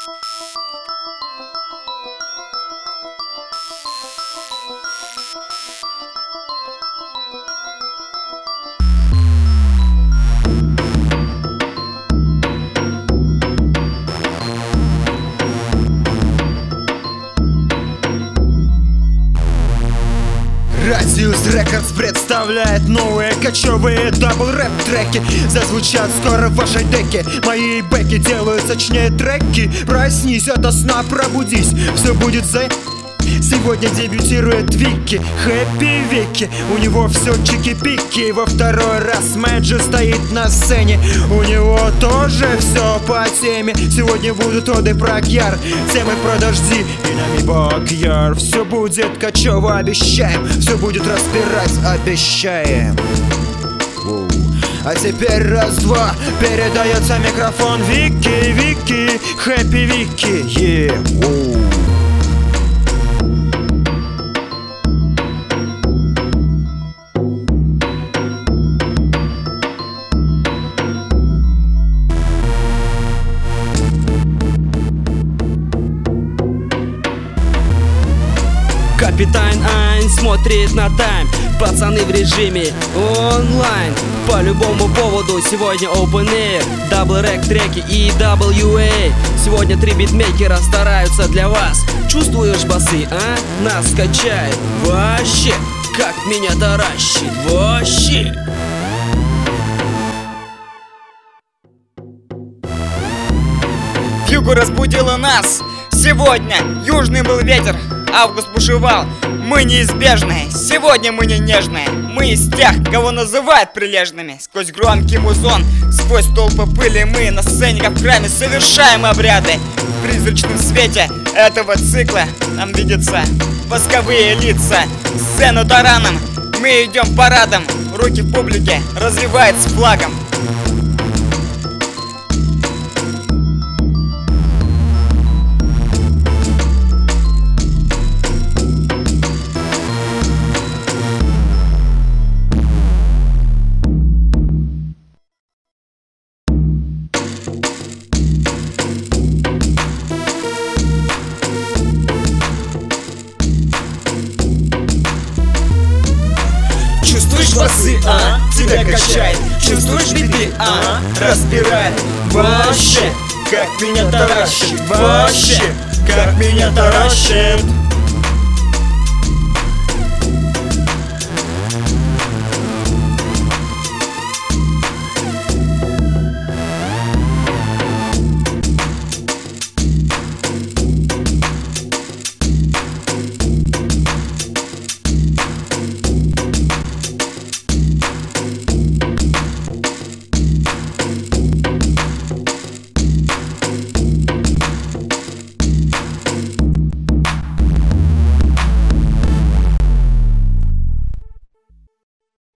Радиус Рекордс представляет новые кочевые дабл-рэп треки. Зазвучат скоро в вашей деке. Мои бэки делают сочнее треки. Проснись ото сна, пробудись, все будет за... Сегодня дебютирует Вики, Хэппи Вики. У него все чики-пики. Во второй раз Мэджи стоит на сцене. У него тоже все по теме. Сегодня будут оды про Кьяр, темы про дожди и нами Бакьяр. Все будет кочево, обещаем. Все будет распирать, обещаем. А теперь раз-два, передается микрофон Вики, Вики, Хэппи Вики, Капитан Айн смотрит на тайм. Пацаны в режиме онлайн. По любому поводу сегодня Open Air, Double Rack треки и WA. Сегодня 3 битмейкера стараются для вас. Чувствуешь басы, а? Нас качает вообще, как меня таращит вообще. Вьюга разбудила нас. Сегодня южный был ветер, август бушевал. Мы неизбежные, сегодня мы не нежные. Мы из тех, кого называют прилежными. Сквозь громкий музон, сквозь толпы пыли мы на сцене, как в храме, совершаем обряды. В призрачном свете этого цикла нам видятся восковые лица. Сцену тараном, мы идем парадом. Руки в публике развиваются флагом. Чувствуешь басы, а? Тебя качает. Чувствуешь биты, а? Распирает. Вообще, как меня таращит. Вообще, как меня таращит.